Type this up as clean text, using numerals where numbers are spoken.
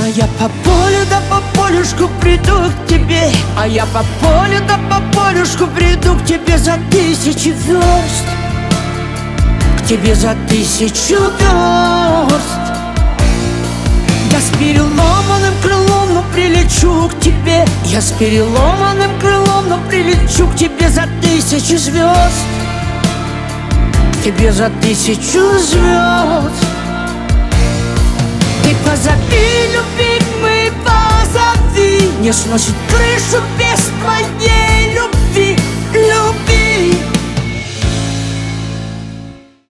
А я по полю да по полюшку приду к тебе, а я по полю да по полюшку приду к тебе за 1000 верст, к тебе за 1000 верст. Я с переломанным крылом, но прилечу к тебе. Я с переломанным крылом, но прилечу к тебе за 1000 звезд, к тебе за 1000 звезд. Ты позови, любимый, позови, не сносит